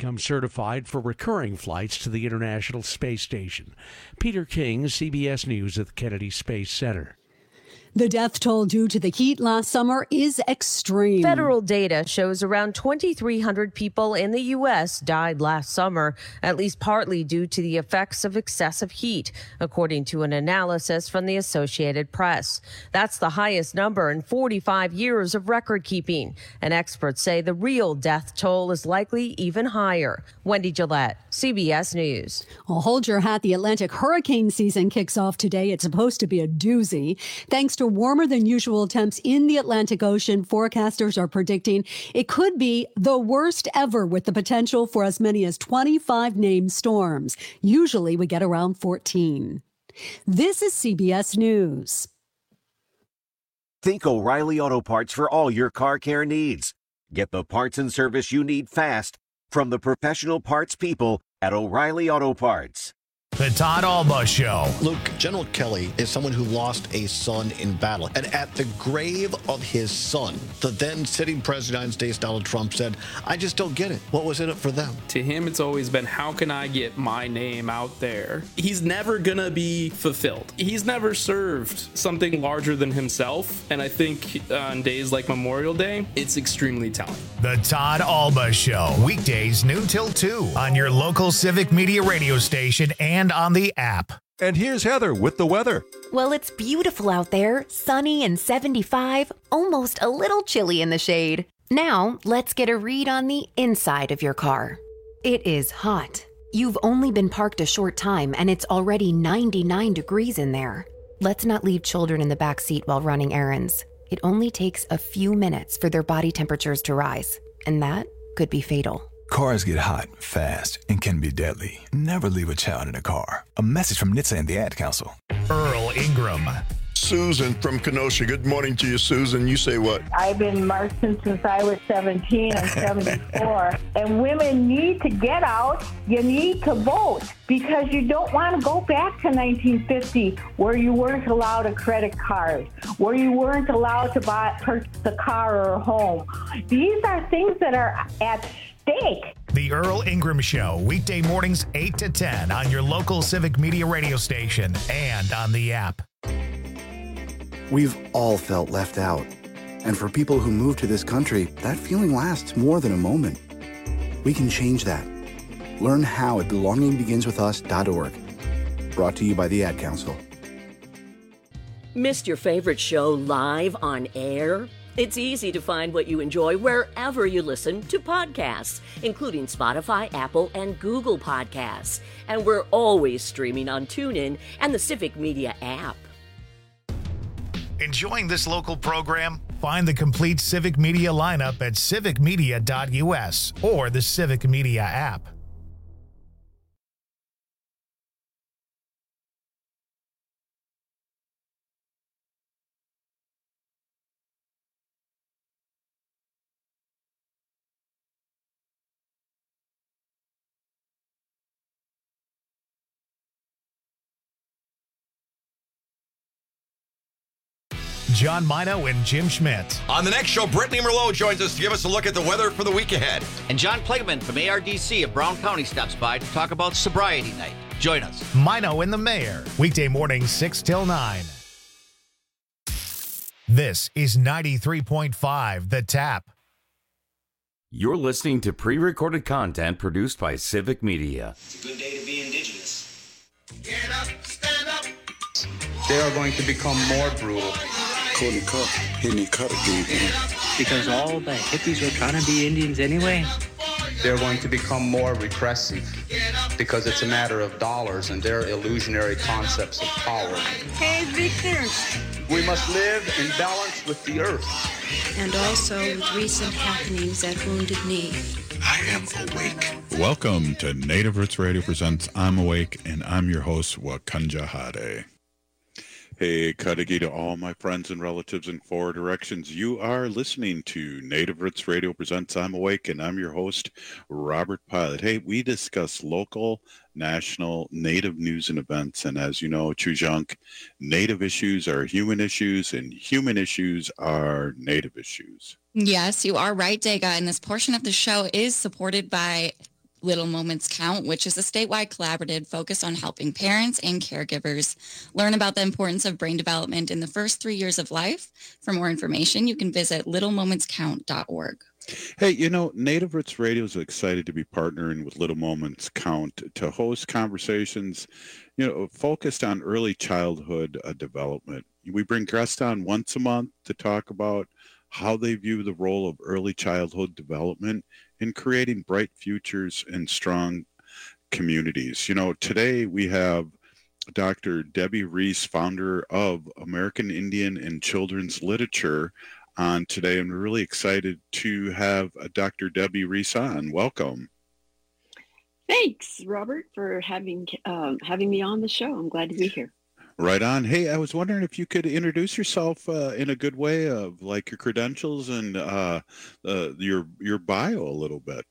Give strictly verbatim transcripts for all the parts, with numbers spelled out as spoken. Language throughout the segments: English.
become certified for recurring flights to the International Space Station. Peter King, C B S News at the Kennedy Space Center. The death toll due to the heat last summer is extreme. Federal data shows around twenty-three hundred people in the U S died last summer, at least partly due to the effects of excessive heat, according to an analysis from the Associated Press. That's the highest number in forty-five years of record keeping, and experts say the real death toll is likely even higher. Wendy Gillette, C B S News. Well, hold your hat. The Atlantic hurricane season kicks off today. It's supposed to be a doozy. Thanks to warmer than usual temps in the Atlantic Ocean, forecasters are predicting it could be the worst ever, with the potential for as many as twenty-five named storms. Usually we get around fourteen. This is C B S News. Think O'Reilly Auto Parts for all your car care needs. Get the parts and service you need fast from the professional parts people at O'Reilly Auto Parts. The Todd Alba Show. Luke, General Kelly is someone who lost a son in battle. And at the grave of his son, the then sitting president of the United States, Donald Trump, said, I just don't get it. What was in it for them? To him, it's always been, how can I get my name out there? He's never going to be fulfilled. He's never served something larger than himself. And I think on days like Memorial Day, it's extremely telling. The Todd Alba Show. Weekdays noon till two on your local Civic Media radio station and on the app. And here's Heather with the weather. Well, it's beautiful out there, sunny and seventy-five, almost a little chilly in the shade. Now, let's get a read on the inside of your car. It is hot. You've only been parked a short time and it's already ninety-nine degrees in there. Let's not leave children in the back seat while running errands. It only takes a few minutes for their body temperatures to rise, and that could be fatal. Cars get hot, fast, and can be deadly. Never leave a child in a car. A message from N H T S A and the Ad Council. Earl Ingram. Susan from Kenosha. Good morning to you, Susan. You say what? I've been marching since I was seventeen. I'm seventy-four. And women need to get out. You need to vote, because you don't want to go back to nineteen fifty, where you weren't allowed a credit card, where you weren't allowed to buy purchase a car or a home. These are things that are at stake. The Earl Ingram Show, weekday mornings eight to ten on your local Civic Media radio station and on the app. We've all felt left out. And for people who move to this country, that feeling lasts more than a moment. We can change that. Learn how at belonging begins with us dot org. Brought to you by the Ad Council. Missed your favorite show live on air? It's easy to find what you enjoy wherever you listen to podcasts, including Spotify, Apple, and Google Podcasts. And we're always streaming on TuneIn and the Civic Media app. Enjoying this local program? Find the complete Civic Media lineup at civic media dot u s or the Civic Media app. John Mino and Jim Schmidt. On the next show, Brittany Merlot joins us to give us a look at the weather for the week ahead. And John Plegman from A R D C of Brown County stops by to talk about sobriety night. Join us. Mino and the Mayor. Weekday mornings six till nine. This is ninety-three point five The Tap. You're listening to pre-recorded content produced by Civic Media. It's a good day to be indigenous. Get up, stand up. They are going to become more brutal. Couldn't cut, any cut again. Because all the hippies were trying to be Indians anyway. They're going to become more repressive because it's a matter of dollars and their illusionary concepts of power. Hey, Victor. We must live in balance with the earth. And also with recent happenings at Wounded Knee. I am awake. Welcome to Native Roots Radio presents I'm Awake, and I'm your host, Wakanja Hade. Hey, Kadagi to all my friends and relatives in four directions. You are listening to Native Roots Radio presents I'm Awake, and I'm your host, Robert Pilot. Hey, we discuss local, national, Native news and events, and as you know, Chujunk, Native issues are human issues, and human issues are Native issues. Yes, you are right, Dega, and this portion of the show is supported by Little Moments Count, which is a statewide collaborative focused on helping parents and caregivers learn about the importance of brain development in the first three years of life. For more information, you can visit little moments count dot org. Hey, you know, Native Roots Radio is excited to be partnering with Little Moments Count to host conversations, you know, focused on early childhood uh, development. We bring guests on once a month to talk about how they view the role of early childhood development in creating bright futures and strong communities. You know, today we have Doctor Debbie Reese, founder of American Indian and Children's Literature, on today. I'm really excited to have uh, Doctor Debbie Reese on. Welcome. Thanks, Robert, for having um, having me on the show. I'm glad to be here. Right on. Hey, I was wondering if you could introduce yourself uh, in a good way, of like your credentials and uh, uh, your your bio a little bit.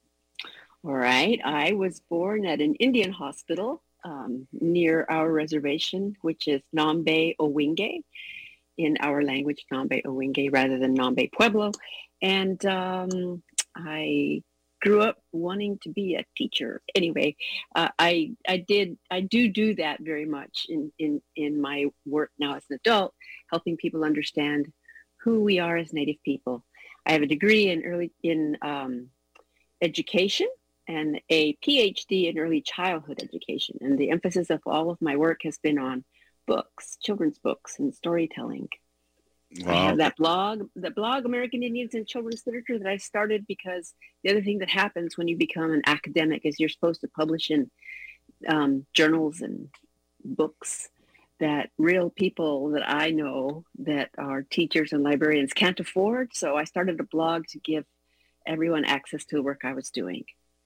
All right. I was born at an Indian hospital um, near our reservation, which is Nambe Owinge, in our language, Nambe Owinge, rather than Nambe Pueblo. And um, I grew up wanting to be a teacher. Anyway, uh, I I did I do do that very much in, in in my work now as an adult, helping people understand who we are as Native people. I have a degree in early in um, education and a P H D in early childhood education, and the emphasis of all of my work has been on books, children's books, and storytelling. Wow. I have that blog, the blog American Indians and Children's Literature, that I started because the other thing that happens when you become an academic is you're supposed to publish in um, journals and books that real people that I know that are teachers and librarians can't afford. So I started a blog to give everyone access to the work I was doing.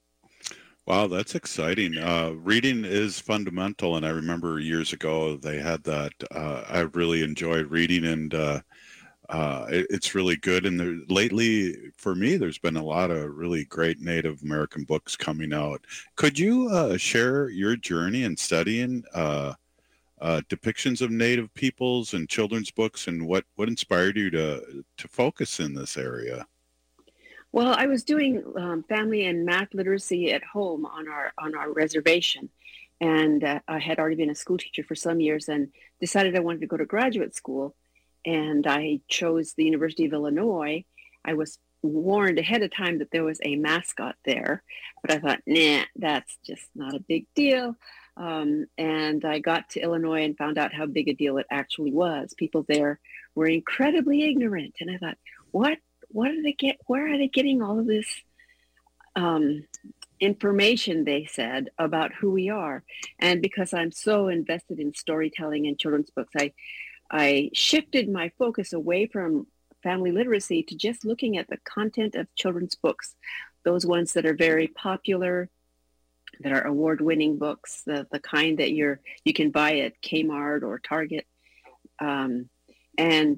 Wow, that's exciting. Uh, reading is fundamental, and I remember years ago they had that. Uh, I really enjoyed reading, and uh, uh, it, it's really good. And there, lately, for me, there's been a lot of really great Native American books coming out. Could you uh, share your journey in studying uh, uh, depictions of Native peoples and children's books, and what, what inspired you to to focus in this area? Well, I was doing um, family and math literacy at home on our on our reservation, and uh, I had already been a school teacher for some years and decided I wanted to go to graduate school, and I chose the University of Illinois. I was warned ahead of time that there was a mascot there, but I thought, nah, that's just not a big deal. Um, and I got to Illinois and found out how big a deal it actually was. People there were incredibly ignorant, and I thought, what? What do they get? Where are they getting all of this um, information, they said, about who we are? And because I'm so invested in storytelling and children's books, I, I shifted my focus away from family literacy to just looking at the content of children's books, those ones that are very popular, that are award-winning books, the, the kind that you're you can buy at Kmart or Target. Um, and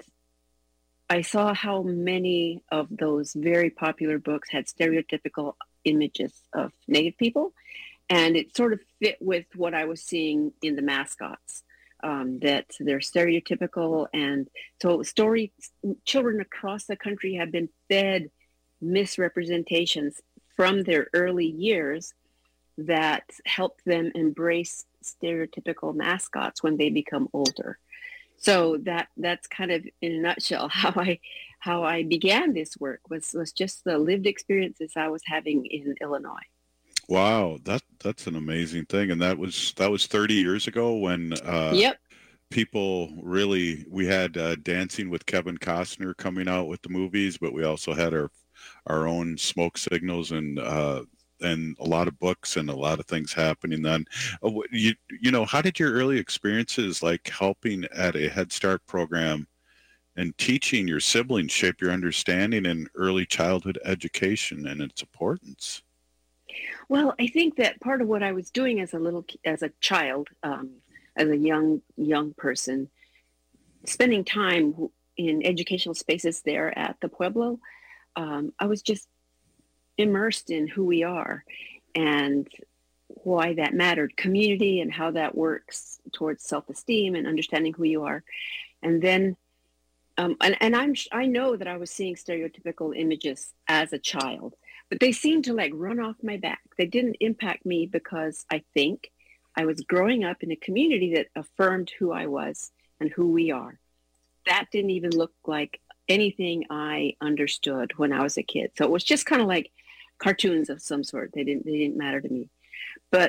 I saw how many of those very popular books had stereotypical images of Native people, and it sort of fit with what I was seeing in the mascots, um, that they're stereotypical. And so story children across the country have been fed misrepresentations from their early years that help them embrace stereotypical mascots when they become older. So that that's kind of in a nutshell how I how I began this work was was just the lived experiences I was having in Illinois. Wow, that that's an amazing thing, and that was that was thirty years ago when uh, yep. people really we had uh, Dancing with Kevin Costner coming out with the movies, but we also had our our own Smoke Signals and uh, and a lot of books and a lot of things happening then. Uh, you, you know, how did your early experiences like helping at a Head Start program and teaching your siblings shape your understanding in early childhood education and its importance? Well, I think that part of what I was doing as a little, as a child, um, as a young, young person, spending time in educational spaces there at the Pueblo, um, I was just immersed in who we are and why that mattered, community and how that works towards self-esteem and understanding who you are. And then, um, and, and I'm, I know that I was seeing stereotypical images as a child, but they seemed to like run off my back. They didn't impact me because I think I was growing up in a community that affirmed who I was and who we are. That didn't even look like anything I understood when I was a kid. So it was just kind of like cartoons of some sort. They didn't, they didn't matter to me. But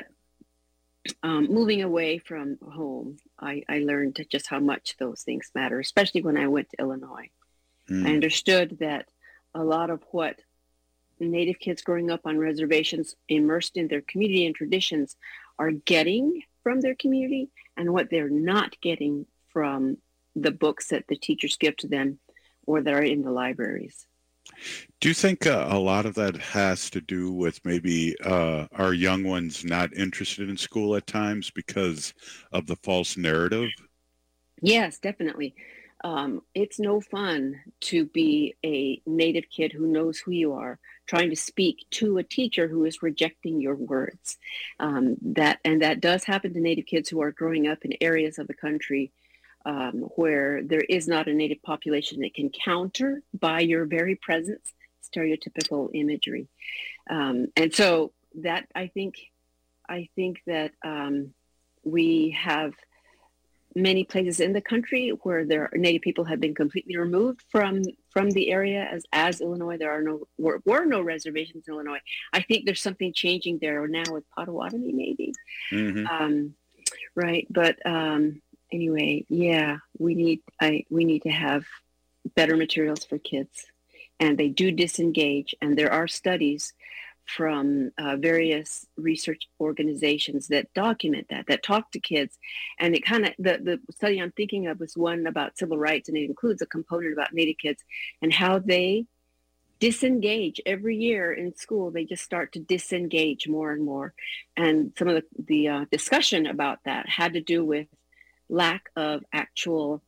um, moving away from home, I, I learned just how much those things matter, especially when I went to Illinois. Mm. I understood that a lot of what Native kids growing up on reservations, immersed in their community and traditions, are getting from their community and what they're not getting from the books that the teachers give to them or that are in the libraries. Do you think uh, a lot of that has to do with maybe uh, our young ones not interested in school at times because of the false narrative? Yes, definitely. Um, it's no fun to be a Native kid who knows who you are, trying to speak to a teacher who is rejecting your words. Um, that and that does happen to Native kids who are growing up in areas of the country um, where there is not a Native population that can counter by your very presence stereotypical imagery. Um, and so that I think, I think that um, we have many places in the country where there Native people have been completely removed from from the area. As as Illinois, there are no were, were no reservations in Illinois. I think there's something changing there now with Potawatomi, maybe. Mm-hmm. Um, right, but um, anyway, yeah, we need I we need to have better materials for kids, and they do disengage. And there are studies from uh, various research organizations that document that, that talk to kids. And it kind of, the, the study I'm thinking of was one about civil rights, and it includes a component about Native kids and how they disengage every year in school. They just start to disengage more and more. And some of the, the uh, discussion about that had to do with lack of actual,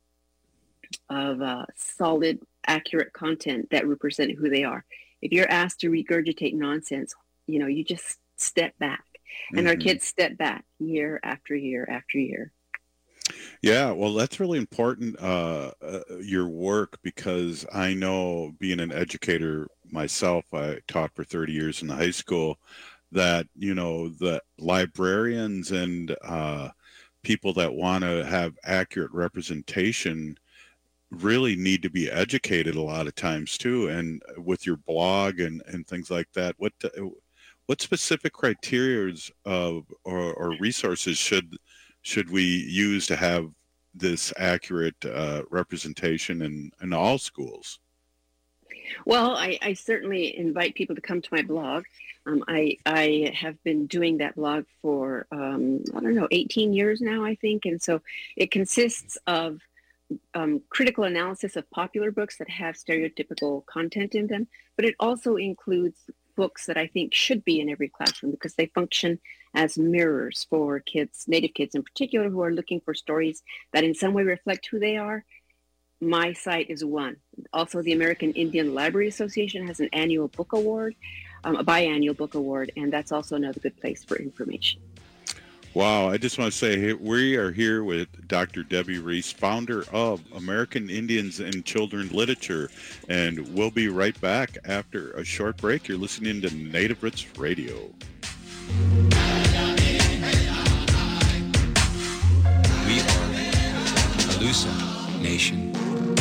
of uh, solid, accurate content that represented who they are. If you're asked to regurgitate nonsense, you know, you just step back. And mm-hmm. our kids step back year after year after year. Yeah, well, that's really important, uh, uh, your work, because I know, being an educator myself, I taught for thirty years in the high school, that, you know, the librarians and uh, people that want to have accurate representation really need to be educated a lot of times too. And with your blog and, and things like that, what what specific criteria of or, or resources should should we use to have this accurate uh, representation in, in all schools? Well, I, I certainly invite people to come to my blog. Um, I I have been doing that blog for um, I don't know eighteen years now, I think, and so it consists of Um, critical analysis of popular books that have stereotypical content in them, but it also includes books that I think should be in every classroom because they function as mirrors for kids, Native kids in particular, who are looking for stories that in some way reflect who they are. My site is one. Also, the American Indian Library Association has an annual book award, um, a biannual book award, and that's also another good place for information. Wow, I just want to say we are here with Doctor Debbie Reese, founder of American Indians and Children Literature, and we'll be right back after a short break. You're listening to Native Roots Radio. We are Calusa Nation.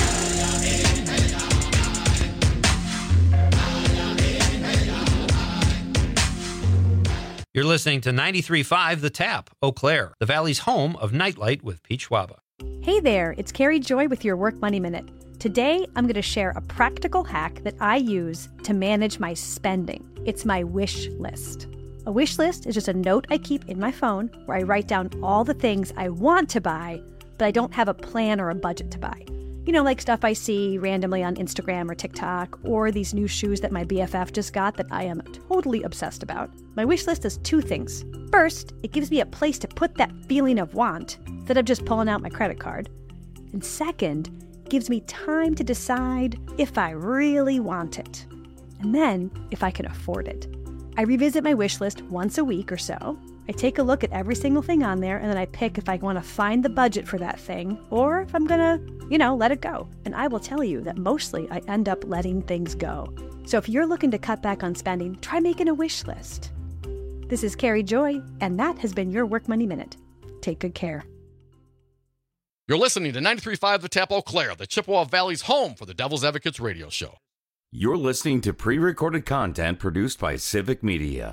You're listening to ninety-three point five The Tap, Eau Claire, the Valley's home of Nightlight with Pete Schwaba. Hey there, it's Carrie Joy with your Work Money Minute. Today, I'm going to share a practical hack that I use to manage my spending. It's my wish list. A wish list is just a note I keep in my phone where I write down all the things I want to buy, but I don't have a plan or a budget to buy. You know, like stuff I see randomly on Instagram or TikTok, or these new shoes that my B F F just got that I am totally obsessed about. My wish list does two things. First, it gives me a place to put that feeling of want instead of just pulling out my credit card. And second, gives me time to decide if I really want it. And then, if I can afford it. I revisit my wish list once a week or so, I take a look at every single thing on there, and then I pick if I want to find the budget for that thing or if I'm going to, you know, let it go. And I will tell you that mostly I end up letting things go. So if you're looking to cut back on spending, try making a wish list. This is Carrie Joy, and that has been your Work Money Minute. Take good care. You're listening to ninety-three point five The Tap Eau Claire, the Chippewa Valley's home for the Devil's Advocates radio show. You're listening to pre-recorded content produced by Civic Media.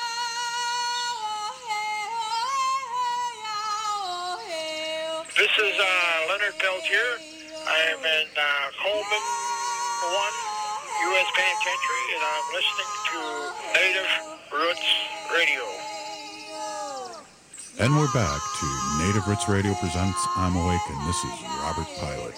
This is uh, Leonard Peltier. I am in uh, Coleman one U S Penitentiary, and I'm listening to Native Roots Radio. And we're back to Native Roots Radio presents I'm Awake, and this is Robert Pilot.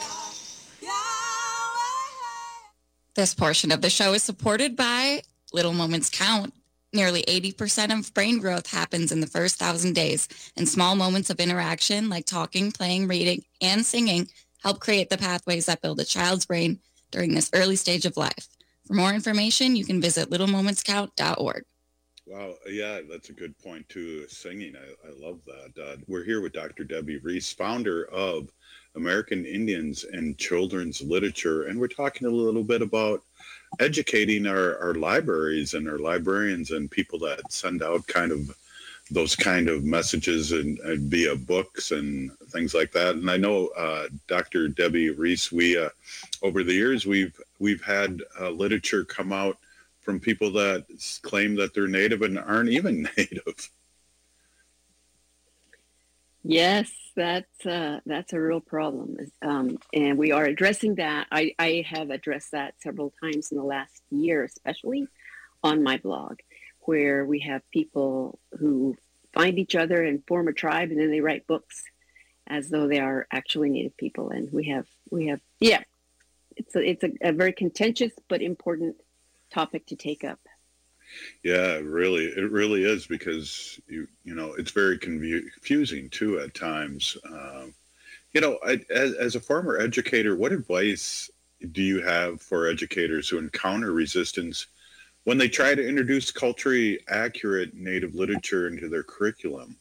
This portion of the show is supported by Little Moments Count. Nearly eighty percent of brain growth happens in the first thousand days, and small moments of interaction like talking, playing, reading, and singing help create the pathways that build a child's brain during this early stage of life. For more information, you can visit little moments count dot org. Wow, yeah, that's a good point too. Singing, I, I love that. Uh, we're here with Doctor Debbie Reese, founder of American Indians and Children's Literature, and we're talking a little bit about educating our, our libraries and our librarians and people that send out kind of those kind of messages and, and via books and things like that. And I know uh, Doctor Debbie Reese, we uh, over the years we've we've had uh, literature come out from people that claim that they're Native and aren't even Native. Yes, that's uh, that's a real problem, um, and we are addressing that. I, I have addressed that several times in the last year, especially on my blog, where we have people who find each other and form a tribe, and then they write books as though they are actually Native people. And we have we have yeah, it's a, it's a, a very contentious but important topic to take up. Yeah, really, it really is, because you you know it's very confusing too at times. Um, you know, I, as, as a former educator, what advice do you have for educators who encounter resistance when they try to introduce culturally accurate Native literature into their curriculum?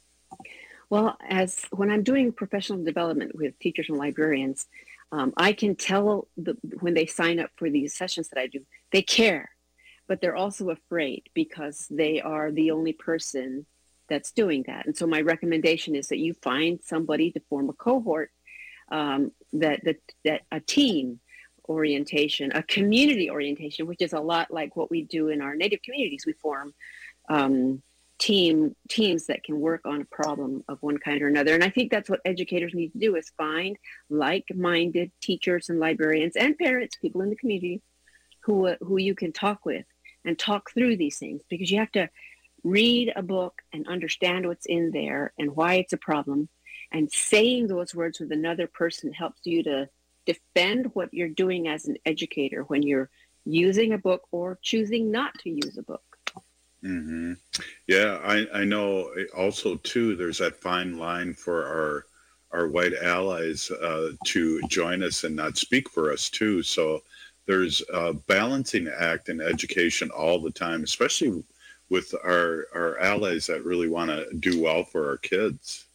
Well, as when I'm doing professional development with teachers and librarians, um, I can tell the, when they sign up for these sessions that I do, they care. But they're also afraid because they are the only person that's doing that. And so my recommendation is that you find somebody to form a cohort, um, that, that, that a team orientation, a community orientation, which is a lot like what we do in our Native communities. We form um, team teams that can work on a problem of one kind or another. And I think that's what educators need to do, is find like-minded teachers and librarians and parents, people in the community who uh, who you can talk with and talk through these things, because you have to read a book and understand what's in there and why it's a problem. And saying those words with another person helps you to defend what you're doing as an educator when you're using a book or choosing not to use a book. Mm-hmm. Yeah, I, I know also too, there's that fine line for our our white allies uh, to join us and not speak for us too. So there's a balancing act in education all the time, especially with our, our allies that really want to do well for our kids.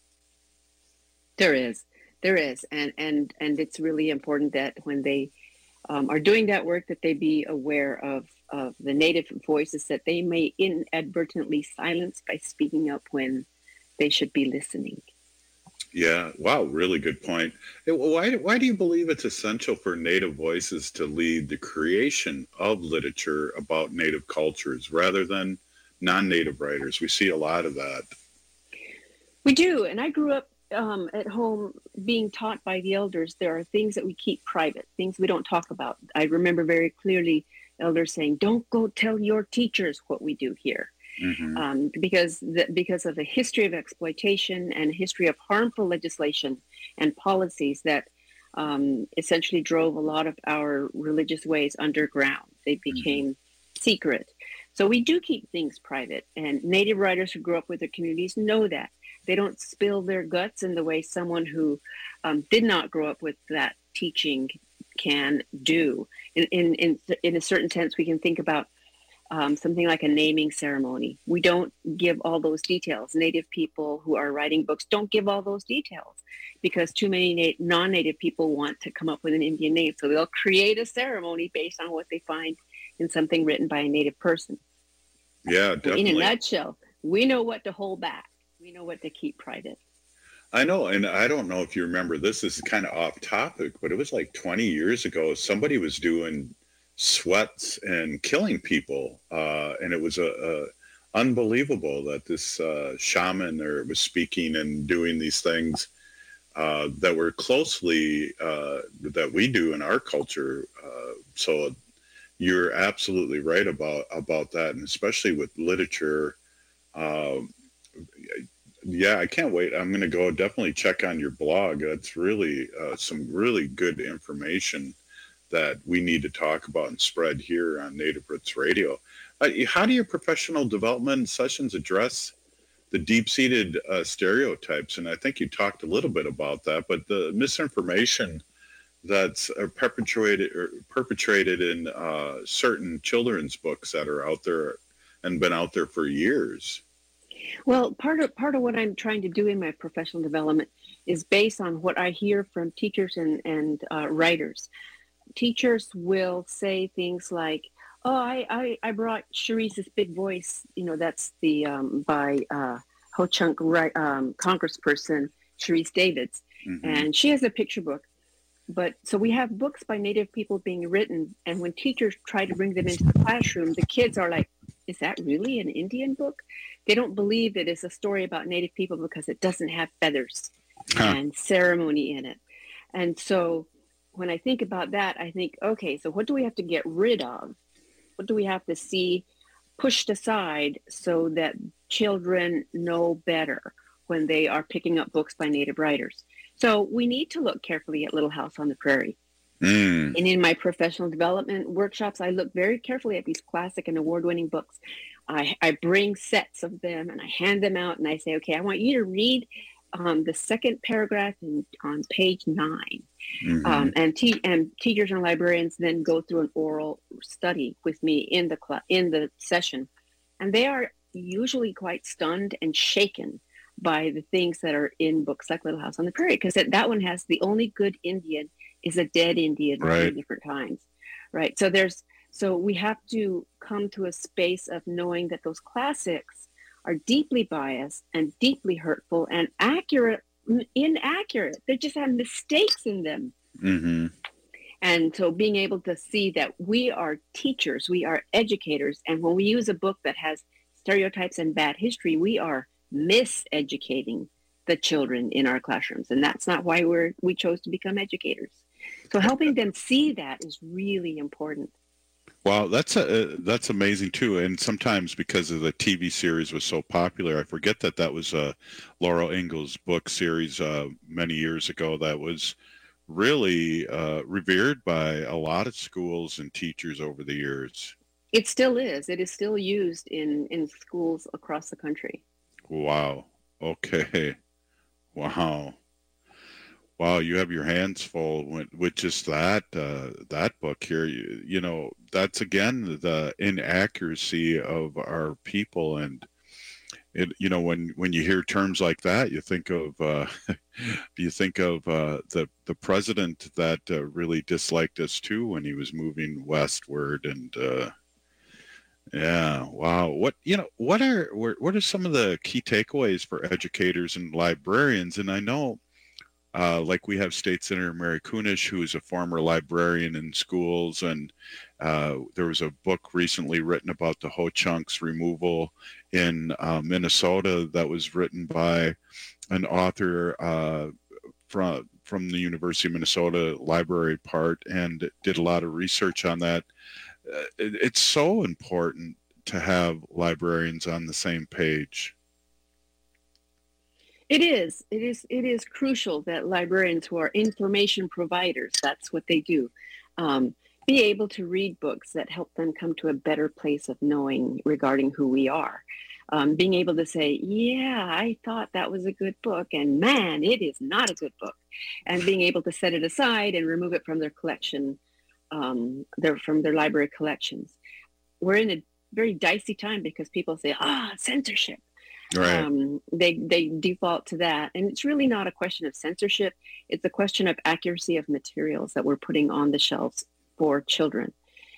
There is, there is. And, and, and it's really important that when they um, are doing that work, that they be aware of, of the Native voices that they may inadvertently silence by speaking up when they should be listening. Yeah. Wow. Really good point. Why, why do you believe it's essential for Native voices to lead the creation of literature about Native cultures rather than non-Native writers? We see a lot of that. We do. And I grew up um, at home being taught by the elders. There are things that we keep private, things we don't talk about. I remember very clearly elders saying, don't go tell your teachers what we do here. Mm-hmm. Um, because the, because of the history of exploitation and history of harmful legislation and policies that um, essentially drove a lot of our religious ways underground. They became mm-hmm. secret. So we do keep things private, and Native writers who grew up with their communities know that. They don't spill their guts in the way someone who um, did not grow up with that teaching can do. In, in, in, in a certain sense, we can think about um, something like a naming ceremony. We don't give all those details. Native people who are writing books don't give all those details because too many na- non-Native people want to come up with an Indian name. So they'll create a ceremony based on what they find in something written by a Native person. Yeah, definitely. In a nutshell, we know what to hold back. We know what to keep private. I know, and I don't know if you remember, this is kind of off topic, but it was like twenty years ago, somebody was doing sweats and killing people, uh, and it was a, a unbelievable that this uh, shaman there was speaking and doing these things uh, that were closely, uh, that we do in our culture. Uh, so you're absolutely right about, about that, and especially with literature. Uh, Yeah, I can't wait. I'm going to go definitely check on your blog. That's really uh, some really good information that we need to talk about and spread here on Native Roots Radio. Uh, how do your professional development sessions address the deep-seated uh, stereotypes? And I think you talked a little bit about that, but the misinformation that's uh, perpetrated or perpetrated in uh, certain children's books that are out there and been out there for years. Well, part of part of what I'm trying to do in my professional development is based on what I hear from teachers and and uh, writers. Teachers will say things like, "Oh, I I, I brought Sharice's Big Voice." You know, that's the um, by uh, Ho-Chunk right, um, Congressperson Sharice Davids, mm-hmm. and she has a picture book. But so we have books by Native people being written, and when teachers try to bring them into the classroom, the kids are like, "Is that really an Indian book?" They don't believe it is a story about Native people because it doesn't have feathers huh. and ceremony in it. And so when I think about that, I think, okay, so what do we have to get rid of? What do we have to see pushed aside so that children know better when they are picking up books by Native writers? So we need to look carefully at Little House on the Prairie. Mm. And in my professional development workshops, I look very carefully at these classic and award-winning books. I, I bring sets of them and I hand them out and I say, okay, I want you to read um, the second paragraph in, on page nine. Mm-hmm. Um, and, te- and teachers and librarians then go through an oral study with me in the cl- in the session. And they are usually quite stunned and shaken by the things that are in books like Little House on the Prairie, because that, that one has the only good Indian is a dead Indian right. three different times, right? So there's so we have to come to a space of knowing that those classics are deeply biased and deeply hurtful and accurate, inaccurate. They just have mistakes in them. Mm-hmm. And so being able to see that we are teachers, we are educators, and when we use a book that has stereotypes and bad history, we are miseducating the children in our classrooms. And that's not why we're we chose to become educators. So helping them see that is really important. Wow, that's a, that's amazing too. And sometimes because of the T V series was so popular, I forget that that was a Laura Ingalls book series uh, many years ago that was really uh, revered by a lot of schools and teachers over the years. It still is. It is still used in, in schools across the country. Wow. Okay. Wow. Wow, you have your hands full with, with just that uh, that book here. You, you know, that's again the inaccuracy of our people, and it. You know, when, when you hear terms like that, you think of uh, you think of uh, the the president that uh, really disliked us too when he was moving westward, and uh, yeah, wow. What you know, what are what are some of the key takeaways for educators and librarians? And I know. Uh, like we have State Senator Mary Kunesh, who is a former librarian in schools, and uh, there was a book recently written about the Ho-Chunks removal in uh, Minnesota that was written by an author uh, from from the University of Minnesota Library Part, and did a lot of research on that. Uh, it, it's so important to have librarians on the same page. It is. It is. It is crucial that librarians who are information providers, that's what they do, um, be able to read books that help them come to a better place of knowing regarding who we are. Um, being able to say, yeah, I thought that was a good book, and man, it is not a good book. And being able to set it aside and remove it from their collection, um, their, from their library collections. We're in a very dicey time because people say, ah, censorship. Right. Um, they they default to that, and it's really not a question of censorship. It's a question of accuracy of materials that we're putting on the shelves for children.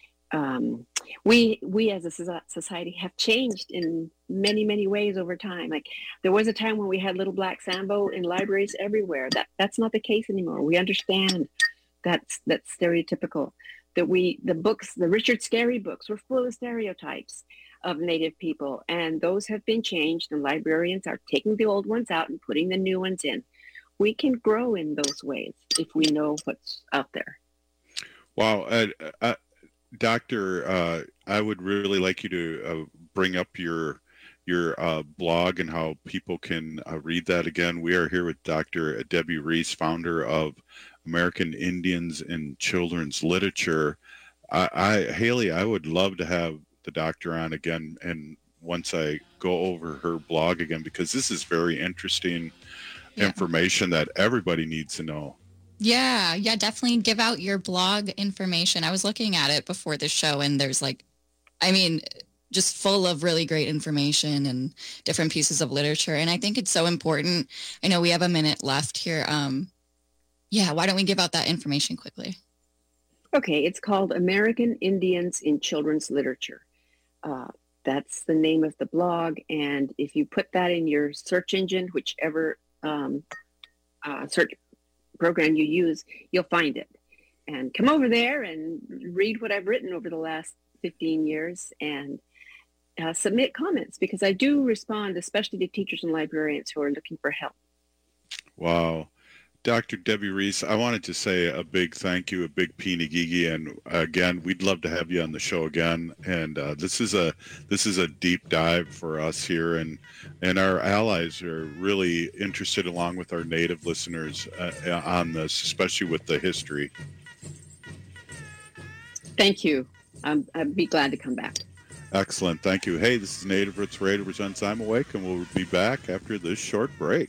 Um, we we as a society have changed in many many ways over time. Like there was a time when we had Little Black Sambo in libraries everywhere. That that's not the case anymore. We understand that's that's stereotypical. That we the books, the Richard Scarry books, were full of stereotypes of Native people, and those have been changed. And librarians are taking the old ones out and putting the new ones in. We can grow in those ways if we know what's out there. Wow. Uh, uh, Doctor, uh, I would really like you to uh, bring up your your uh, blog and how people can uh, read that again. We are here with Doctor Debbie Reese, founder of American Indians in Children's Literature. I, I Haley, I would love to have the doctor on again, and once I go over her blog again, because this is very interesting yeah. information that everybody needs to know. Yeah, yeah, definitely give out your blog information. I was looking at it before the show, and there's like, I mean, just full of really great information and different pieces of literature. And I think it's so important. I know we have a minute left here. Um, yeah, why don't we give out that information quickly? Okay, it's called American Indians in Children's Literature. Uh, that's the name of the blog. And if you put that in your search engine, whichever um, uh, search program you use, you'll find it. And come over there and read what I've written over the last fifteen years and uh, submit comments, because I do respond, especially to teachers and librarians who are looking for help. Wow. Doctor Debbie Reese, I wanted to say a big thank you, a big Pinigigi, and again, we'd love to have you on the show again. And uh, this is a this is a deep dive for us here, and and our allies are really interested, along with our Native listeners, uh, on this, especially with the history. Thank you. I'm, I'd be glad to come back. Excellent. Thank you. Hey, this is Native Roots Radio presents I'm Awake, and we'll be back after this short break.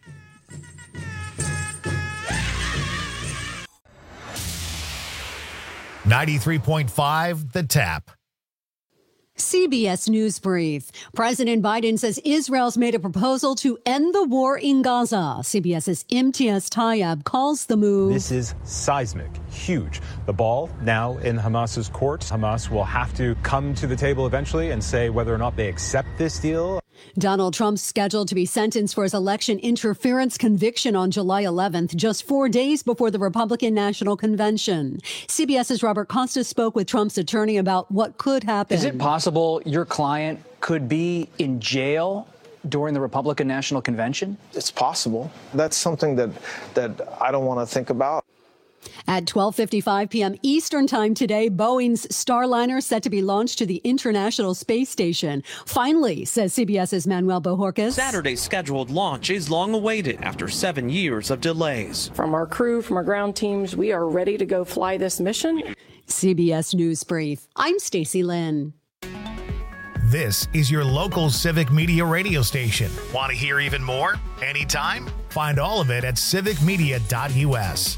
ninety-three point five The Tap. C B S News Brief. President Biden says Israel's made a proposal to end the war in Gaza. CBS's Imtiaz Tayeb calls the move. This is seismic, huge. The ball now in Hamas's court. Hamas will have to come to the table eventually and say whether or not they accept this deal. Donald Trump's scheduled to be sentenced for his election interference conviction on July eleventh, just four days before the Republican National Convention. CBS's Robert Costa spoke with Trump's attorney about what could happen. Is it possible your client could be in jail during the Republican National Convention? It's possible. That's something that that I don't want to think about. At twelve fifty-five p.m. Eastern Time today, Boeing's Starliner set to be launched to the International Space Station. Finally, says CBS's Manuel Bojorquez. Saturday's scheduled launch is long awaited after seven years of delays. From our crew, from our ground teams, we are ready to go fly this mission. C B S News Brief. I'm Stacey Lynn. This is your local civic media radio station. Want to hear even more? Anytime? Find all of it at civic media dot u s.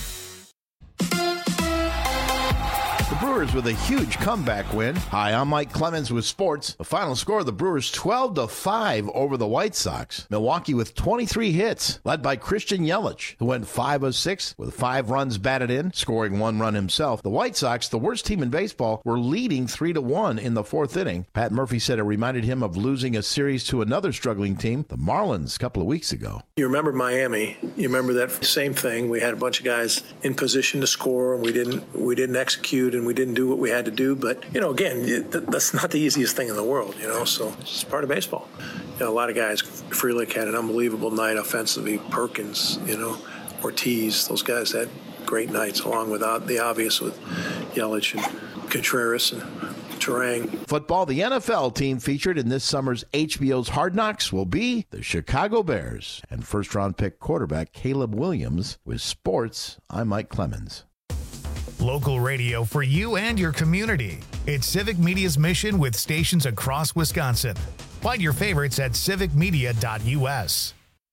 The Brewers with a huge comeback win. Hi, I'm Mike Clemens with sports. The final score of the Brewers twelve to five over the White Sox. Milwaukee with twenty-three hits, led by Christian Yelich, who went five of six with five runs batted in, scoring one run himself. The White Sox, the worst team in baseball, were leading three to one in the fourth inning. Pat Murphy said it reminded him of losing a series to another struggling team, the Marlins, a couple of weeks ago. You remember Miami. You remember that same thing. We had a bunch of guys in position to score, and we didn't we didn't execute, and we didn't do what we had to do. But, you know, again, that's not the easiest thing in the world, you know, so it's part of baseball. You know, a lot of guys, Frelick had an unbelievable night offensively. Perkins, you know, Ortiz, those guys had great nights, along with the obvious with Yelich and Contreras and Turang. Football, the N F L team featured in this summer's H B O's Hard Knocks will be the Chicago Bears and first-round pick quarterback Caleb Williams. With sports, I'm Mike Clemens. Local radio for you and your community. It's Civic Media's mission with stations across Wisconsin. Find your favorites at civic media dot u s.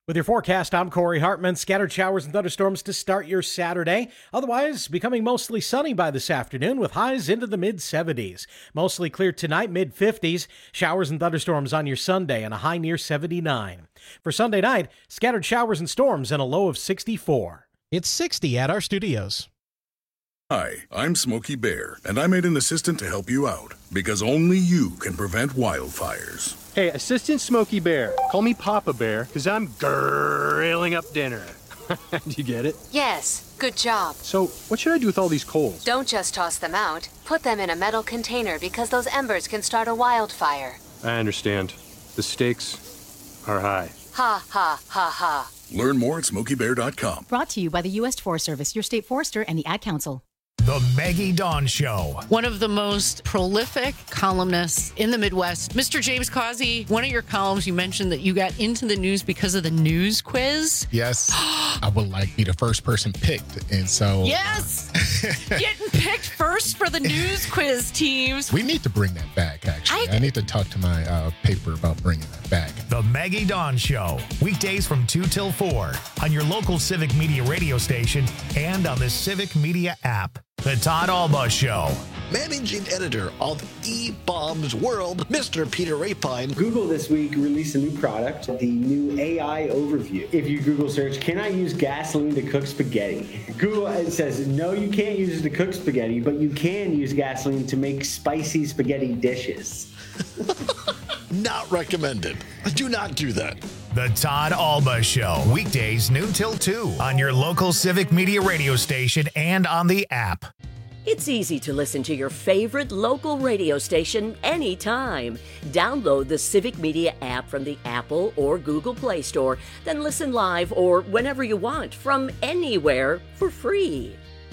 With your forecast, I'm Corey Hartman. Scattered showers and thunderstorms to start your Saturday. Otherwise, becoming mostly sunny by this afternoon with highs into the mid seventies. Mostly clear tonight, mid fifties. Showers and thunderstorms on your Sunday and a high near seventy-nine. For Sunday night, scattered showers and storms and a low of sixty-four. It's sixty at our studios. Hi, I'm Smokey Bear, and I made an assistant to help you out, because only you can prevent wildfires. Hey, Assistant Smokey Bear, call me Papa Bear, because I'm grilling up dinner. Do you get it? Yes, good job. So, what should I do with all these coals? Don't just toss them out. Put them in a metal container because those embers can start a wildfire. I understand. The stakes are high. Ha, ha, ha, ha. Learn more at smokey bear dot com. Brought to you by the U S Forest Service, your state forester, and the Ad Council. The Maggie Dawn Show. One of the most prolific columnists in the Midwest. Mister James Causey, one of your columns, you mentioned that you got into the news because of the news quiz. Yes. I would like be the first person picked. And so. Yes. Getting picked first for the news quiz teams. We need to bring that back, actually. I, I need to talk to my uh, paper about bringing that back. The Maggie Dawn Show. Weekdays from two till four on your local Civic Media radio station and on the Civic Media app. The Todd Alba Show. Managing editor of eBaum's World, Mister Peter Rapine. Google this week released a new product, the new A I overview. If you Google search, can I use gasoline to cook spaghetti? Google it says, no, you can't use it to cook spaghetti, but you can use gasoline to make spicy spaghetti dishes. Not recommended. Do not do that. The Todd Alba Show. Weekdays noon till two on your local Civic Media radio station and on the app. It's easy to listen to your favorite local radio station anytime. Download the Civic Media app from the Apple or Google Play Store, then listen live or whenever you want from anywhere for free.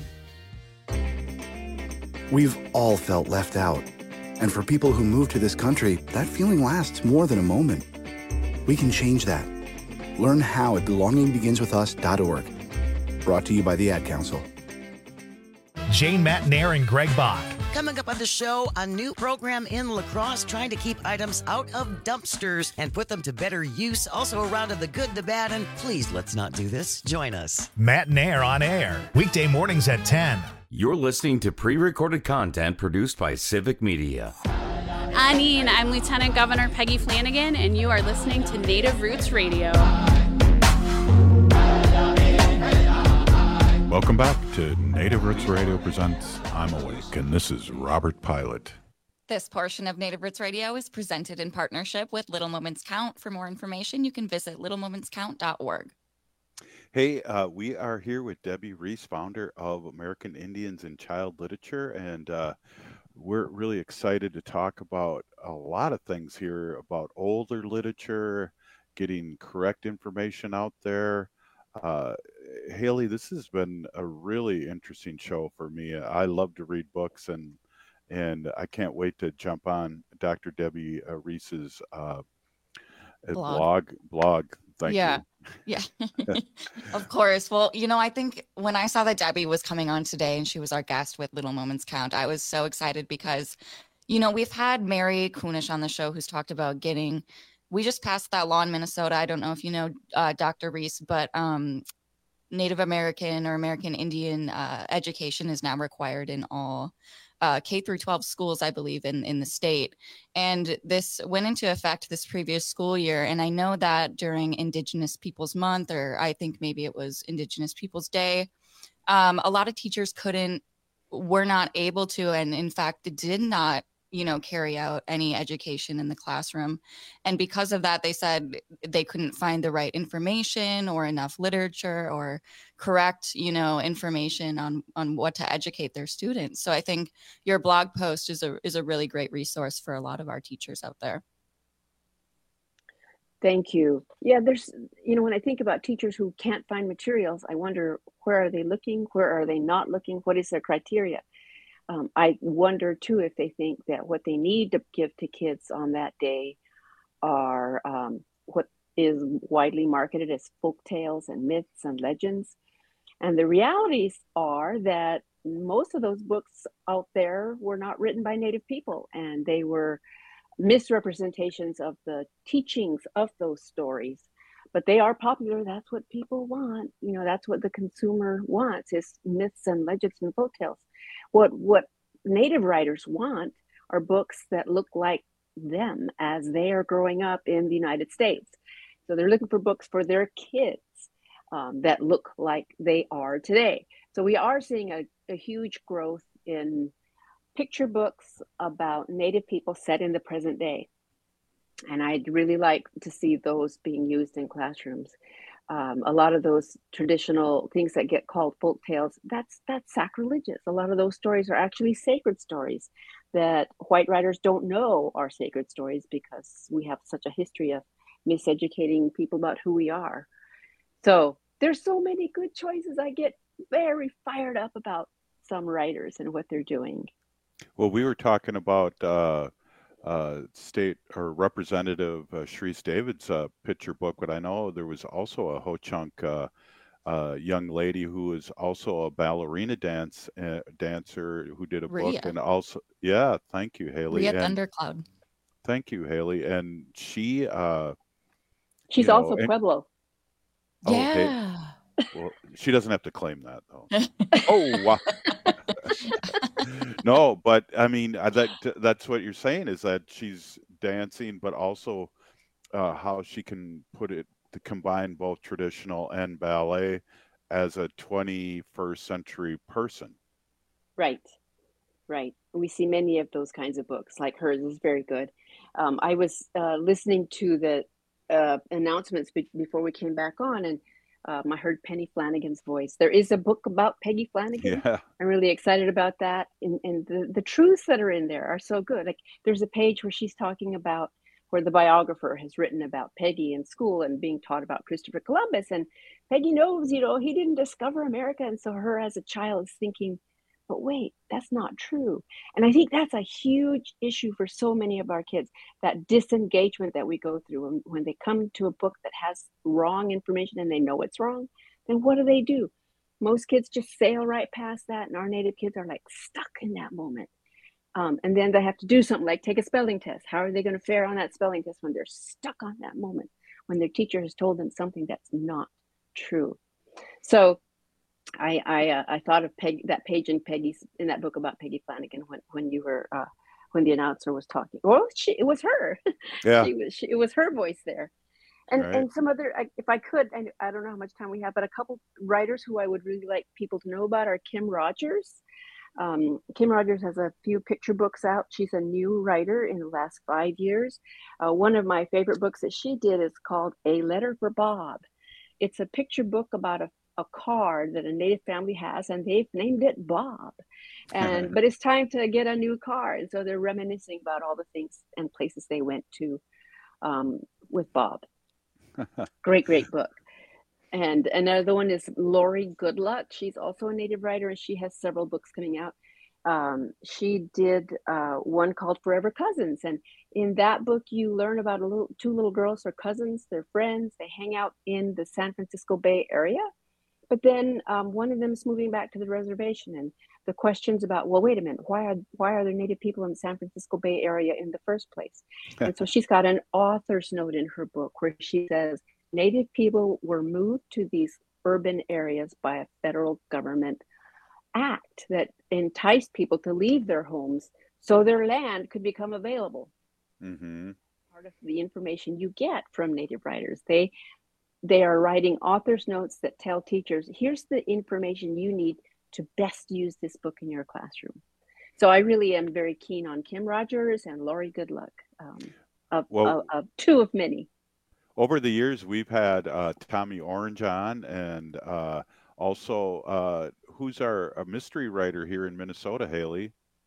We've all felt left out. And for people who move to this country, that feeling lasts more than a moment. We can change that. Learn how at belonging begins with us dot org. Brought to you by the Ad Council. Jane Matnair and Greg Bach. Coming up on the show, a new program in La Crosse trying to keep items out of dumpsters and put them to better use. Also a round of the good, the bad, and please let's not do this. Join us. Matnair on air. Weekday mornings at ten. You're listening to pre-recorded content produced by Civic Media. Anine, I'm Lieutenant Governor Peggy Flanagan, and you are listening to Native Roots Radio. Welcome back to Native Roots Radio presents I'm Awake, and this is Robert Pilot. This portion of Native Roots Radio is presented in partnership with Little Moments Count. For more information, you can visit little moments count dot org. Hey, uh, we are here with Debbie Reese, founder of American Indians in Child Literature, and uh, we're really excited to talk about a lot of things here about older literature, getting correct information out there. Uh, Haley, this has been a really interesting show for me. I love to read books, and and I can't wait to jump on Doctor Debbie uh, Reese's uh, blog. blog. Blog. Thank yeah. you. Yeah. Of course. Well, you know, I think when I saw that Debbie was coming on today and she was our guest with Little Moments Count, I was so excited because, you know, we've had Mary Kunish on the show who's talked about getting, we just passed that law in Minnesota. I don't know if you know uh, Doctor Reese, but um, Native American or American Indian uh, education is now required in all Uh, K through twelve schools, I believe, in, in the state. And this went into effect this previous school year. And I know that during Indigenous Peoples Month, or I think maybe it was Indigenous Peoples Day, um, a lot of teachers couldn't, were not able to, and in fact, did not, you know, carry out any education in the classroom. And because of that, they said they couldn't find the right information or enough literature or correct, you know, information on, on what to educate their students. So I think your blog post is a, is a really great resource for a lot of our teachers out there. Thank you. Yeah, there's, you know, when I think about teachers who can't find materials, I wonder, where are they looking? Where are they not looking? What is their criteria? Um, I wonder, too, if they think that what they need to give to kids on that day are um, what is widely marketed as folk tales and myths and legends. And the realities are that most of those books out there were not written by Native people, and they were misrepresentations of the teachings of those stories but they are popular. That's what people want. You know, that's what the consumer wants, is myths and legends and folktales. What what Native writers want are books that look like them as they are growing up in the United States. So they're looking for books for their kids um, that look like they are today. So we are seeing a, a huge growth in picture books about Native people set in the present day. And I'd really like to see those being used in classrooms. Um, a lot of those traditional things that get called folk tales, that's that's sacrilegious. A lot of those stories are actually sacred stories that white writers don't know are sacred stories because we have such a history of miseducating people about who we are. So there's so many good choices. I get very fired up about some writers and what they're doing. Well, we were talking about uh, uh, state or Representative uh, Sharice David's uh, picture book, but I know there was also a Ho-Chunk uh, uh, young lady who was also a ballerina dance uh, dancer who did a Rhea. book, and also, yeah, thank you, Haley. Rhea And Thundercloud. thank you, Haley. And she, uh, She's you know, also and- Pueblo. Oh, hey, Yeah. well, she doesn't have to claim that though. Oh, wow. No, but I mean, I, that that's what you're saying, is that she's dancing, but also uh, how she can put it to combine both traditional and ballet as a twenty-first century person. Right, right. We see many of those kinds of books, like hers is very good. Um, I was uh, listening to the uh, announcements be- before we came back on, and um, I heard Penny Flanagan's voice. There is a book about Peggy Flanagan. Yeah. I'm really excited about that. And, and the, the truths that are in there are so good. Like there's a page where she's talking about where the biographer has written about Peggy in school and being taught about Christopher Columbus. And Peggy knows, you know, he didn't discover America. And so her as a child is thinking, but wait, that's not true. And I think that's a huge issue for so many of our kids, that disengagement that we go through when, when they come to a book that has wrong information and they know it's wrong, then what do they do? Most kids just sail right past that, and our Native kids are like stuck in that moment. Um, and then they have to do something like take a spelling test. How are they going to fare on that spelling test when they're stuck on that moment, when their teacher has told them something that's not true? So I I, uh, I thought of Peg, that page in Peggy's in that book about Peggy Flanagan when when you were uh, when the announcer was talking. Well, she, it was her. Yeah. she was she, it was her voice there. And Right. and some other, I- if I could, I, I don't know how much time we have, but a couple writers who I would really like people to know about are Kim Rogers. Um, Kim Rogers has a few picture books out. She's a new writer in the last five years. Uh, one of my favorite books that she did is called A Letter for Bob. It's a picture book about a, a car that a Native family has, and they've named it Bob. And but it's time to get a new car, and so they're reminiscing about all the things and places they went to um, with Bob. Great, great book. And another one is Lori Goodluck. She's also a Native writer, and she has several books coming out. Um, she did uh, one called Forever Cousins, and in that book, you learn about a little two little girls. They're cousins, they're friends. They hang out in the San Francisco Bay Area, but then um, one of them is moving back to the reservation, and the questions about, well, wait a minute, why are why are there Native people in the San Francisco Bay Area in the first place? And so she's got an author's note in her book where she says, Native people were moved to these urban areas by a federal government act that enticed people to leave their homes so their land could become available. Mm-hmm. Part of the information you get from Native writers, they they are writing author's notes that tell teachers, here's the information you need to best use this book in your classroom. So I really am very keen on Kim Rogers and Lori Goodluck, um, of, Well- of, of two of many. Over the years, we've had uh, Tommy Orange on, and uh, also uh, who's our a mystery writer here in Minnesota, Haley?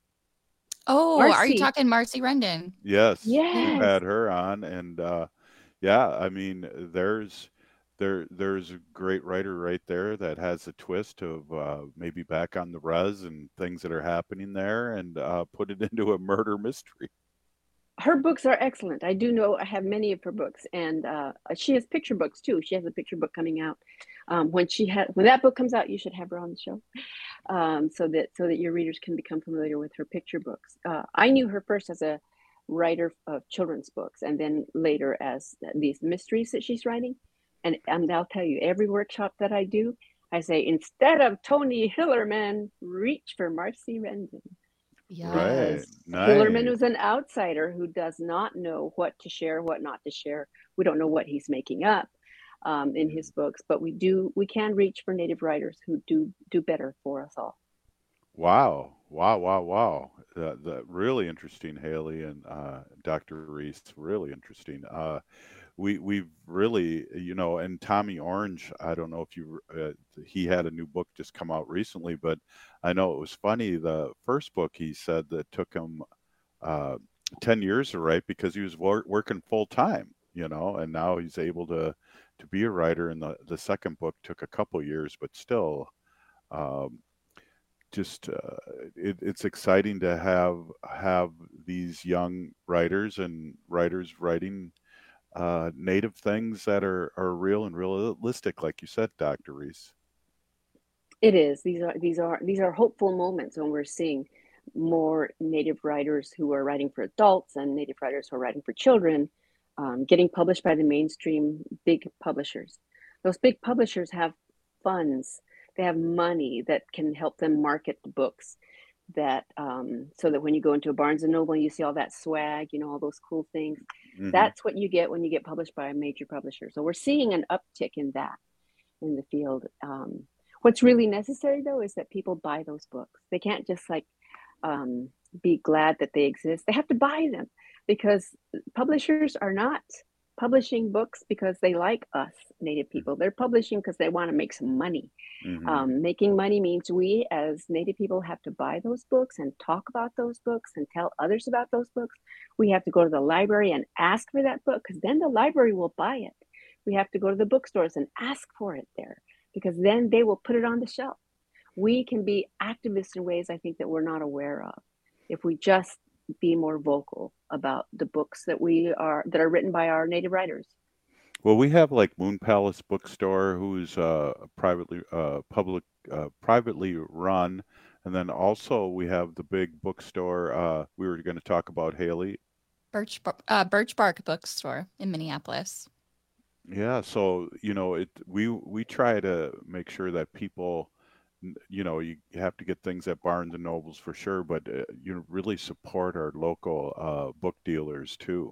Oh, are Marcy. you talking Marcy Rendon? Yes, Yes. we've had her on, and uh, yeah, I mean, there's there there's a great writer right there that has a twist of uh, maybe back on the res and things that are happening there, and uh, put it into a murder mystery. Her books are excellent. I do know I have many of her books, and uh, she has picture books too. She has a picture book coming out. Um, when she had when that book comes out, you should have her on the show, um, so that so that your readers can become familiar with her picture books. Uh, I knew her first as a writer of children's books, and then later as these mysteries that she's writing. And, and I'll tell you, every workshop that I do, I say, instead of Tony Hillerman, reach for Marcy Rendon. Yeah. Right. Nice. Hillerman was an outsider who does not know what to share, what not to share. We don't know what he's making up um, in his books, but we do. We can reach for Native writers who do do better for us all. Wow! Wow! Wow! Wow! That, that really interesting, Haley and uh, Doctor Reese. Really interesting. Uh, we we've really, you know, and Tommy Orange, I don't know if you uh, he had a new book just come out recently, but I know it was funny. The first book he said that took him uh, ten years to write because he was wor- working full time, you know, and now he's able to to be a writer. And the the second book took a couple years, but still, um, just uh, it, it's exciting to have have these young writers and writers writing Uh, native things that are, are real and realistic, like you said, Doctor Reese. It is. These are these are these are hopeful moments when we're seeing more Native writers who are writing for adults and Native writers who are writing for children um, getting published by the mainstream big publishers. Those big publishers have funds. They have money that can help them market the books. That um, so that when you go into a Barnes and Noble and you see all that swag, you know, all those cool things, mm-hmm. That's what you get when you get published by a major publisher. So we're seeing an uptick in that in the field. Um, what's really necessary though is that people buy those books. They can't just like um, be glad that they exist. They have to buy them because publishers are not publishing books because they like us Native people. They're publishing because they want to make some money. Mm-hmm. Um, making money means we as Native people have to buy those books and talk about those books and tell others about those books. We have to go to the library and ask for that book because then the library will buy it. We have to go to the bookstores and ask for it there because then they will put it on the shelf. We can be activists in ways I think that we're not aware of if we just be more vocal about the books that we are that are written by our Native writers. Well, we have like Moon Palace Bookstore, who's uh, privately uh, public uh, privately run, and then also we have the big bookstore uh, we were going to talk about, Haley. Birch uh, Birch Bark Bookstore in Minneapolis. Yeah, so you know it. We we try to make sure that people, you know, you have to get things at Barnes and Nobles for sure, but uh, you really support our local uh, book dealers too.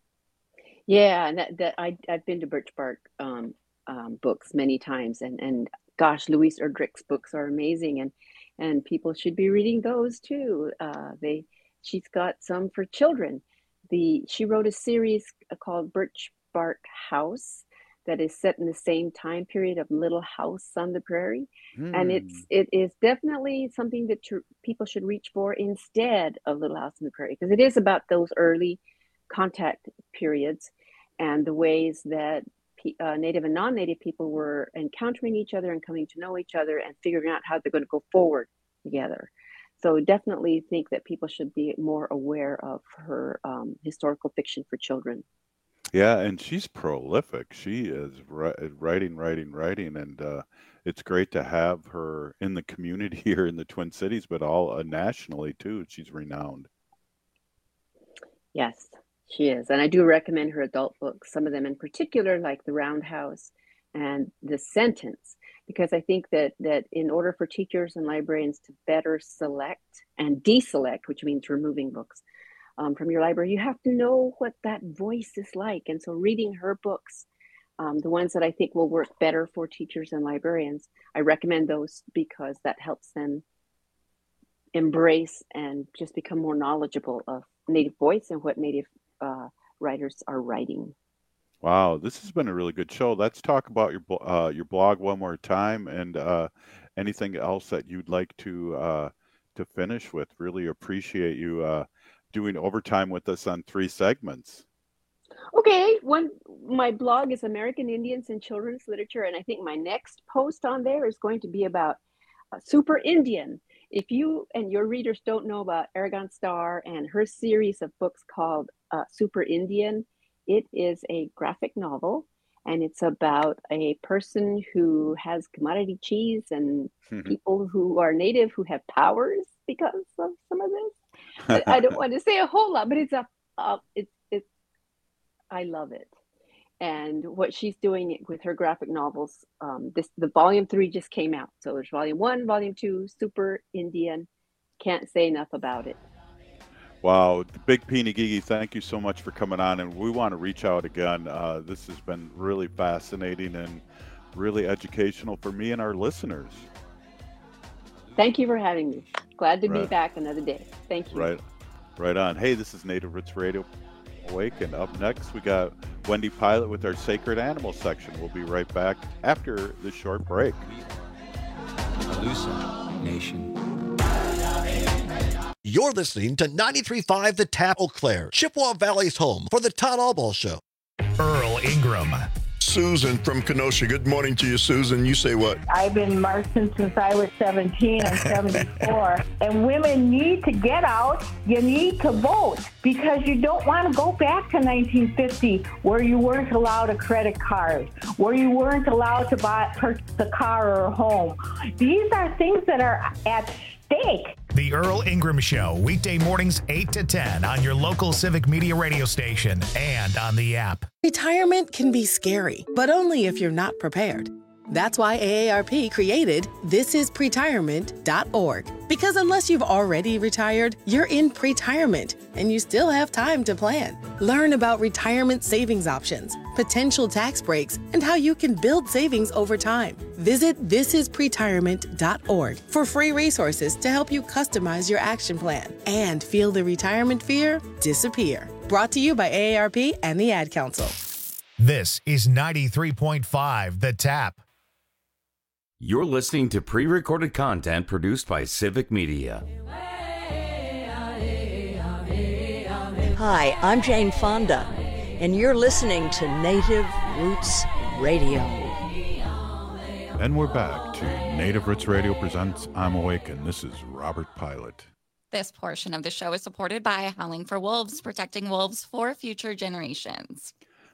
Yeah, and that, that I I've been to Birch Bark um, um, books many times, and and gosh, Louise Erdrich's books are amazing, and and people should be reading those too. Uh, they she's got some for children. The she wrote a series called Birch Bark House that is set in the same time period of Little House on the Prairie, mm. and it's it is definitely something that tr- people should reach for instead of Little House on the Prairie because it is about those early contact periods and the ways that uh, Native and non-Native people were encountering each other and coming to know each other and figuring out how they're going to go forward together. So definitely think that people should be more aware of her um, historical fiction for children. Yeah, and she's prolific. She is ri- writing, writing, writing, and uh, it's great to have her in the community here in the Twin Cities, but all uh, nationally too. She's renowned. Yes, she is. And I do recommend her adult books, some of them in particular, like The Roundhouse and The Sentence, because I think that that in order for teachers and librarians to better select and deselect, which means removing books um, from your library, you have to know what that voice is like. And so reading her books, um, the ones that I think will work better for teachers and librarians, I recommend those because that helps them embrace and just become more knowledgeable of Native voice and what Native uh, writers are writing. Wow, this has been a really good show. Let's talk about your uh, your blog one more time, and uh, anything else that you'd like to uh, to finish with. Really appreciate you uh, doing overtime with us on three segments. Okay, one my blog is American Indians in Children's Literature, and I think my next post on there is going to be about uh, Super Indian. If you and your readers don't know about Aragon Starr and her series of books called uh, Super Indian, it is a graphic novel, and it's about a person who has commodity cheese and people who are Native who have powers because of some of this. I, I don't want to say a whole lot, but it's a uh, it's it's I love it. And what she's doing with her graphic novels, um, this the volume three just came out. So there's volume one, volume two, super Indian. Can't say enough about it. Wow, Big Peeny Gigi, thank you so much for coming on, and we want to reach out again. Uh, this has been really fascinating and really educational for me and our listeners. Thank you for having me. Glad to Right. be back another day. Thank you. Right, right on. Hey, this is Native Roots Radio Awake, and up next we got Wendy Pilot with our Sacred Animal section. We'll be right back after this short break. Alusa Nation. You're listening to ninety-three point five The Tap, Eau Claire, Chippewa Valley's home for the Todd Allball Show. Earl Ingram. Susan from Kenosha. Good morning to you, Susan. You say what? I've been marching since I was seventeen. I'm seventy-four. And women need to get out. You need to vote because you don't want to go back to nineteen fifty where you weren't allowed a credit card, where you weren't allowed to buy purchase a car or a home. These are things that are at stake. The Earl Ingram Show, weekday mornings eight to ten on your local Civic Media radio station and on the app. Retirement can be scary, but only if you're not prepared. That's why A A R P created this is pretirement dot org. Because unless you've already retired, you're in pretirement and you still have time to plan. Learn about retirement savings options, potential tax breaks, and how you can build savings over time. Visit this is pretirement dot org for free resources to help you customize your action plan and feel the retirement fear disappear. Brought to you by A A R P and the Ad Council. This is ninety-three point five The Tap. You're listening to pre-recorded content produced by Civic Media. Hi, I'm Jane Fonda, and you're listening to Native Roots Radio. And we're back to Native Roots Radio presents I'm Awake, and this is Robert Pilot. This portion of the show is supported by Howling for Wolves, protecting wolves for future generations.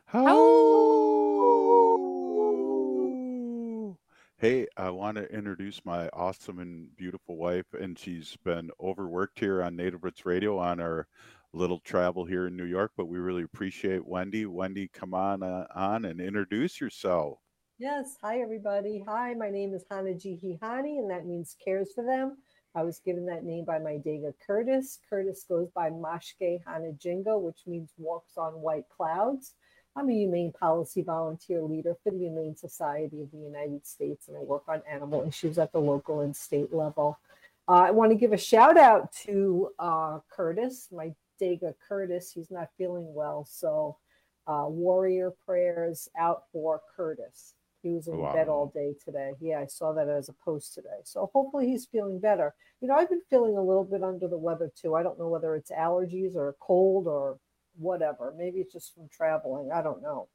Hey, I want to introduce my awesome and beautiful wife, and she's been overworked here on Native Roots Radio on our little travel here in New York, but we really appreciate Wendy. Wendy, come on uh, on and introduce yourself. Yes. Hi, everybody. Hi, my name is Hanaji Hihani, and that means cares for them. I was given that name by my Dega Curtis. Curtis goes by Mashke Hanajinga, which means walks on white clouds. I'm a humane policy volunteer leader for the Humane Society of the United States, and I work on animal issues at the local and state level. Uh, I want to give a shout out to uh, Curtis, my Dega Curtis. He's not feeling well, so uh, warrior prayers out for Curtis. He was in Wow. bed all day today. Yeah, I saw that as a post today. So hopefully he's feeling better. You know, I've been feeling a little bit under the weather too. I don't know whether it's allergies or cold or whatever. Maybe it's just from traveling. I don't know.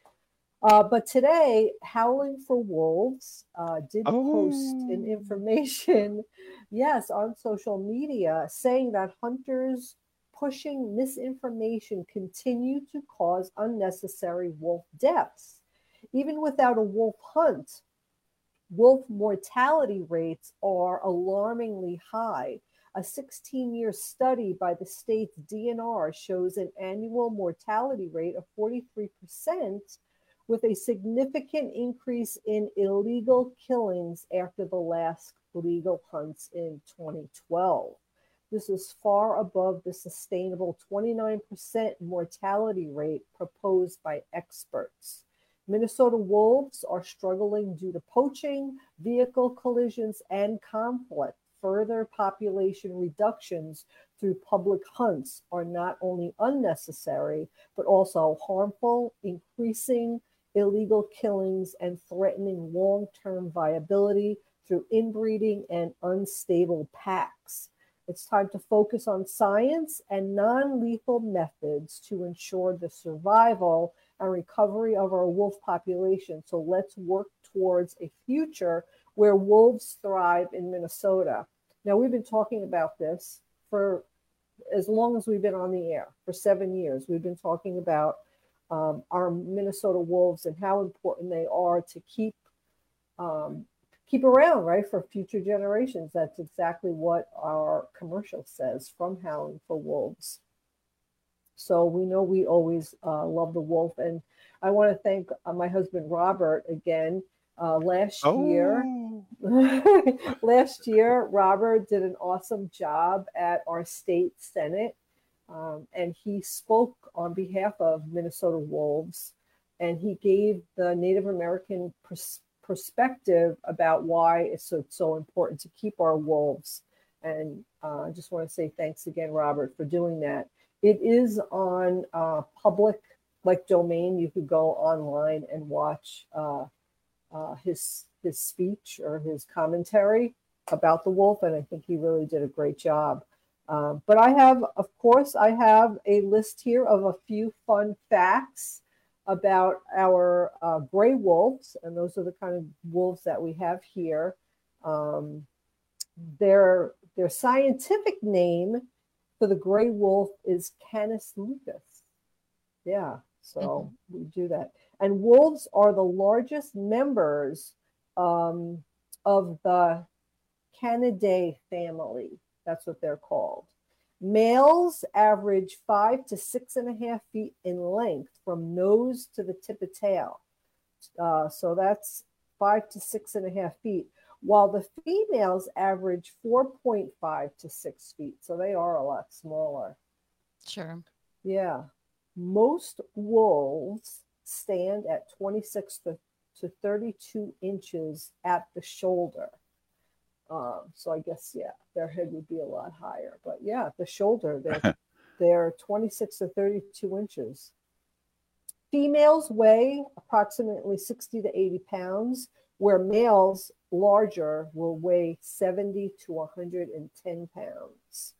Uh, but today, Howling for Wolves uh, did Oh. post an information, yes, on social media saying that hunters pushing misinformation continue to cause unnecessary wolf deaths. Even without a wolf hunt, wolf mortality rates are alarmingly high. A sixteen-year study by the state's D N R shows an annual mortality rate of forty-three percent, with a significant increase in illegal killings after the last legal hunts in twenty twelve. This is far above the sustainable twenty-nine percent mortality rate proposed by experts. Minnesota wolves are struggling due to poaching, vehicle collisions, and conflict. Further population reductions through public hunts are not only unnecessary, but also harmful, increasing illegal killings and threatening long-term viability through inbreeding and unstable packs. It's time to focus on science and non-lethal methods to ensure the survival and recovery of our wolf population. So let's work towards a future where wolves thrive in Minnesota. Now, we've been talking about this for as long as we've been on the air, for seven years. We've been talking about um, our Minnesota wolves and how important they are to keep um, keep around, right, for future generations. That's exactly what our commercial says from Howling for Wolves. So we know we always uh, love the wolf. And I want to thank uh, my husband Robert again. Uh, last Oh. year, last year, Robert did an awesome job at our state senate, um, and he spoke on behalf of Minnesota Wolves, and he gave the Native American pers- perspective about why it's so, so important to keep our wolves. And uh, I just want to say thanks again, Robert, for doing that. It is on uh, public like domain. You could go online and watch uh, uh, his his speech or his commentary about the wolf, and I think he really did a great job. Um, but I have, of course, I have a list here of a few fun facts about our uh, gray wolves, and those are the kind of wolves that we have here. Um, their their scientific name for the gray wolf is Canis lupus. Yeah, so mm-hmm. we do that. And wolves are the largest members um, of the Canidae family. That's what they're called. Males average five to six and a half feet in length from nose to the tip of tail. Uh, so that's five to six and a half feet, while the females average four point five to six feet. So they are a lot smaller. Sure. Yeah. Most wolves stand at twenty-six to, to thirty-two inches at the shoulder. Um, so I guess, yeah, their head would be a lot higher. But yeah, at the shoulder, they're, they're twenty-six to thirty-two inches. Females weigh approximately sixty to eighty pounds, where males larger will weigh seventy to one hundred ten pounds.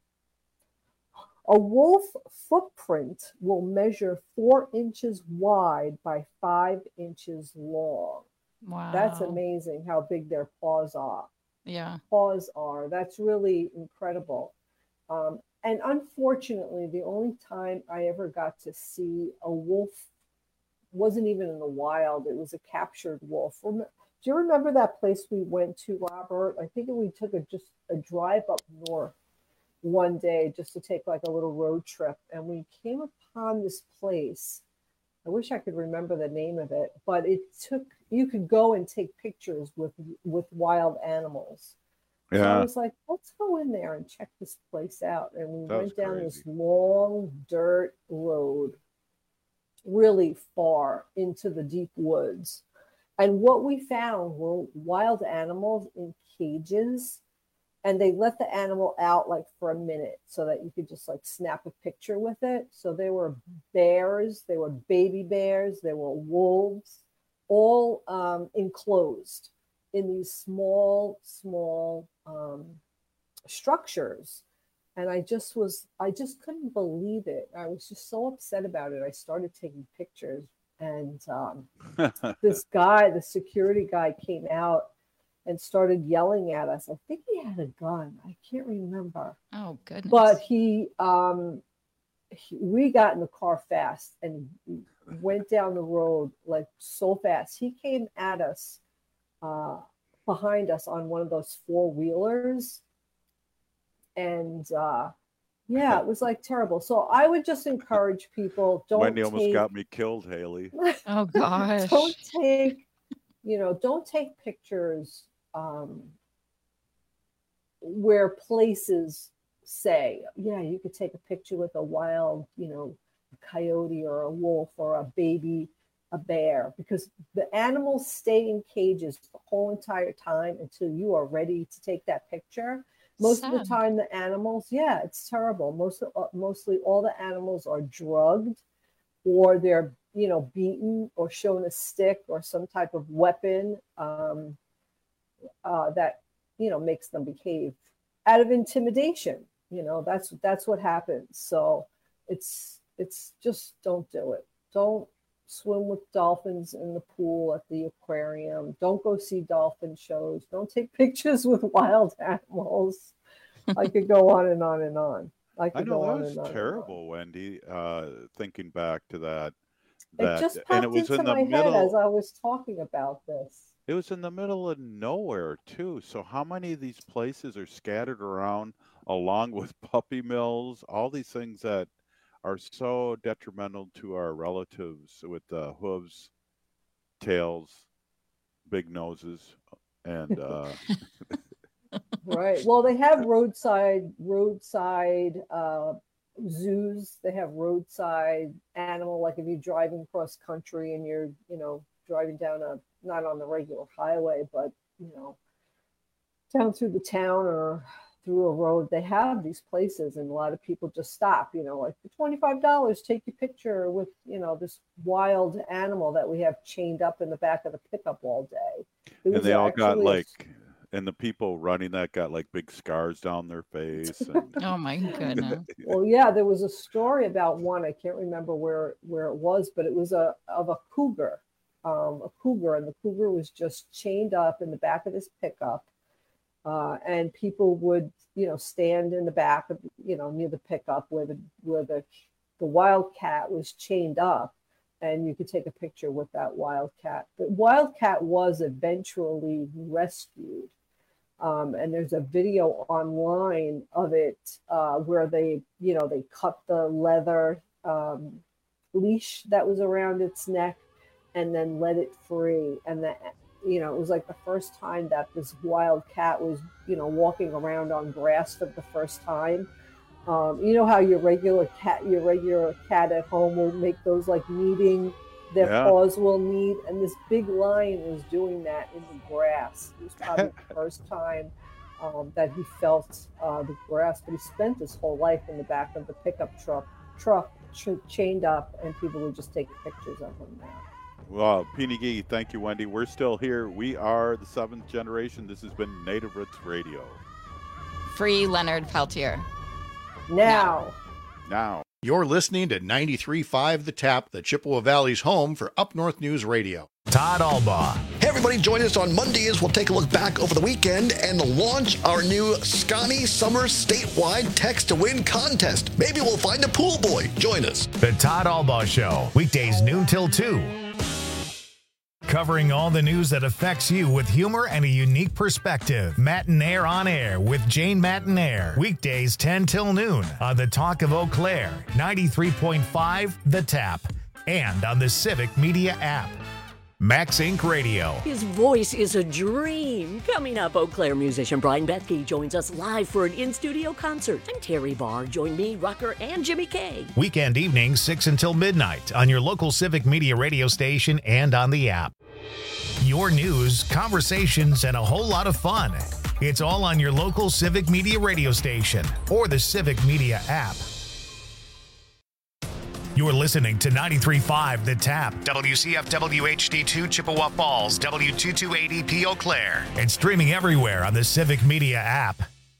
A wolf footprint will measure four inches wide by five inches long. Wow. That's amazing how big their paws are. Yeah. Paws are. That's really incredible. Um, and unfortunately, the only time I ever got to see a wolf wasn't even in the wild. It was a captured wolf. Do you remember that place we went to, Robert? I think we took a just a drive up north one day just to take like a little road trip, and we came upon this place. I wish I could remember the name of it, but it took, you could go and take pictures with with wild animals. Yeah. So I was like, let's go in there and check this place out. And we That was went down crazy. this long dirt road, really far into the deep woods. And what we found were wild animals in cages, and they let the animal out like for a minute so that you could just like snap a picture with it. So there were bears, there were baby bears, there were wolves, all um, enclosed in these small, small um, structures. And I just was, I just couldn't believe it. I was just so upset about it. I started taking pictures, and um, this guy, the security guy, came out and started yelling at us. I think he had a gun. I can't remember. Oh, goodness. But he, um, he, we got in the car fast and went down the road like so fast. He came at us uh, behind us on one of those four wheelers. And uh, yeah, it was like terrible. So I would just encourage people, don't Wendy take, almost got me killed, Haley. Oh, gosh. don't take, you know, don't take pictures um, where places say, yeah, you could take a picture with a wild, you know, a coyote or a wolf or a baby, a bear, because the animals stay in cages the whole entire time until you are ready to take that picture. Most Sad. of the time, the animals, yeah, it's terrible. Most of, uh, mostly all the animals are drugged, or they're, you know, beaten or shown a stick or some type of weapon um, uh, that, you know, makes them behave out of intimidation. You know, that's that's what happens. So it's it's just don't do it. Don't swim with dolphins in the pool at the aquarium. Don't go see dolphin shows. Don't take pictures with wild animals. I could go on and on and on. I could I know go that on was and on. terrible, Wendy. Uh, thinking back to that, It that just and popped it was into in the my middle. head as I was talking about this. It was in the middle of nowhere too. So how many of these places are scattered around, along with puppy mills, all these things that are so detrimental to our relatives with uh, hooves, tails, big noses, and uh, right. Well, they have roadside roadside uh, zoos. They have roadside animal, like if you're driving cross country and you're, you know, driving down a, not on the regular highway, but, you know, down through the town or through a road, they have these places, and a lot of people just stop, you know, like for twenty-five dollars, take your picture with, you know, this wild animal that we have chained up in the back of the pickup all day. It and they all got a, like, and the people running that got like big scars down their face. And... oh my goodness. Well, yeah, there was a story about one, I can't remember where, where it was, but it was a of a cougar, um, a cougar, and the cougar was just chained up in the back of this pickup. Uh, and people would, you know, stand in the back of, you know, near the pickup where the where the the wildcat was chained up, and you could take a picture with that wildcat. The wildcat was eventually rescued, um, and there's a video online of it uh, where they, you know, they cut the leather um, leash that was around its neck, and then let it free, and that. You know, it was like the first time that this wild cat was, you know, walking around on grass for the first time. Um, you know how your regular cat, your regular cat at home will make those like kneading, their yeah. paws will knead, and this big lion was doing that in the grass. It was probably the first time um, that he felt uh, the grass, but he spent his whole life in the back of the pickup truck, truck ch- chained up, and people would just take pictures of him now. Well, Peony Gee, thank you, Wendy. We're still here. We are the seventh generation. This has been Native Roots Radio. Free Leonard Peltier. Now. Now. You're listening to ninety-three point five The Tap, the Chippewa Valley's home for Up North News Radio. Todd Albaugh. Hey, everybody, join us on Monday as we'll take a look back over the weekend and launch our new Scotty Summer statewide text to win contest. Maybe we'll find a pool boy. Join us. The Todd Albaugh Show, weekdays noon till two. Covering all the news that affects you with humor and a unique perspective. Matinaire on Air with Jane Matinaire. Weekdays ten till noon on the Talk of Eau Claire, ninety-three point five The Tap, and on the Civic Media app. Max Incorporated. Radio. His voice is a dream. Coming up, Eau Claire musician Brian Bethke joins us live for an in-studio concert. I'm Terry Barr. Join me, Rucker, and Jimmy K. Weekend evenings, six until midnight on your local Civic Media radio station and on the app. Your news, conversations, and a whole lot of fun. It's all on your local Civic Media radio station or the Civic Media app. You're listening to ninety-three point five The Tap, W C F W H D two Chippewa Falls, W two two eight E P Eau Claire, and streaming everywhere on the Civic Media app.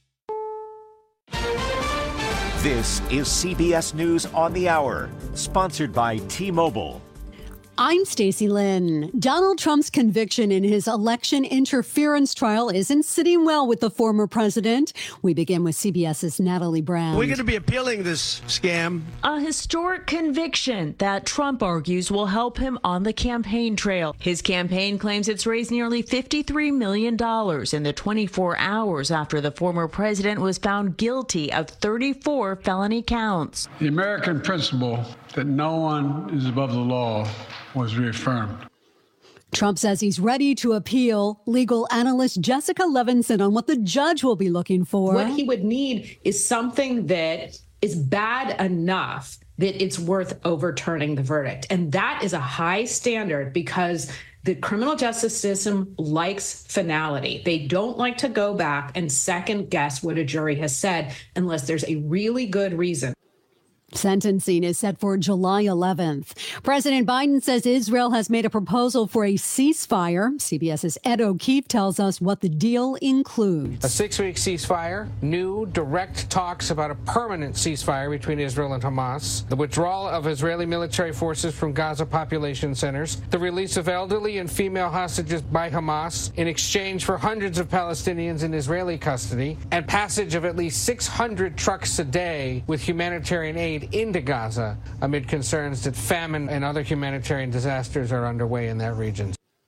This is C B S News on the Hour, sponsored by T-Mobile. I'm Stacey Lynn. Donald Trump's conviction in his election interference trial isn't sitting well with the former president. We begin with CBS's Natalie Brown. We're going to be appealing this scam. A historic conviction that Trump argues will help him on the campaign trail. His campaign claims it's raised nearly fifty-three million dollars in the twenty-four hours after the former president was found guilty of thirty-four felony counts. The American principle that no one is above the law was reaffirmed. Trump says he's ready to appeal. Legal analyst Jessica Levinson on what the judge will be looking for. What he would need is something that is bad enough that it's worth overturning the verdict. And that is a high standard because the criminal justice system likes finality. They don't like to go back and second guess what a jury has said unless there's a really good reason. Sentencing is set for July eleventh. President Biden says Israel has made a proposal for a ceasefire. CBS's Ed O'Keefe tells us what the deal includes. A six-week ceasefire, new direct talks about a permanent ceasefire between Israel and Hamas, the withdrawal of Israeli military forces from Gaza population centers, the release of elderly and female hostages by Hamas in exchange for hundreds of Palestinians in Israeli custody, and passage of at least six hundred trucks a day with humanitarian aid into Gaza amid concerns that famine and other humanitarian disasters are underway in that region.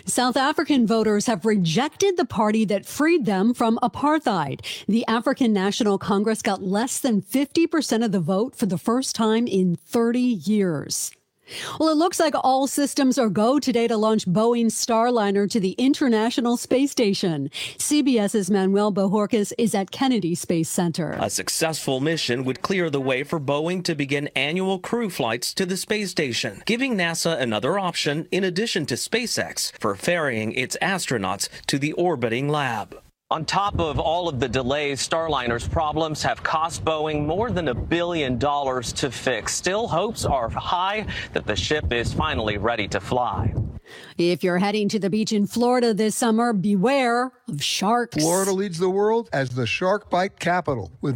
South African voters have rejected the party that freed them from apartheid. The African National Congress got less than fifty percent of the vote for the first time in thirty years. Well, it looks like all systems are go today to launch Boeing's Starliner to the International Space Station. CBS's Manuel Bojorquez is at Kennedy Space Center. A successful mission would clear the way for Boeing to begin annual crew flights to the space station, giving NASA another option in addition to SpaceX for ferrying its astronauts to the orbiting lab. On top of all of the delays, Starliner's problems have cost Boeing more than a billion dollars to fix. Still, hopes are high that the ship is finally ready to fly. If you're heading to the beach in Florida this summer, beware of sharks. Florida leads the world as the shark bite capital with